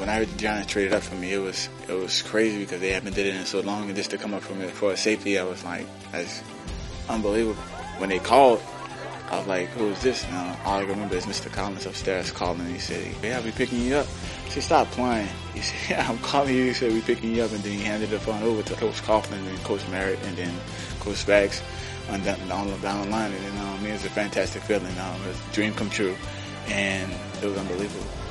when I heard the Giants traded up for me, it was crazy because they haven't did it in so long, and just to come up from it for a safety, I was like, that's unbelievable. When they called, I was like, who is this? And all I remember is Mr. Collins upstairs calling. He said, yeah, I'll be picking you up. I said, stop playing. He said, yeah, I'm calling you. He said, we're picking you up. And then he handed the phone over to Coach Coughlin and Coach Merritt and then Coach Spags down the line. And then, it was a fantastic feeling. It was a dream come true. And it was unbelievable.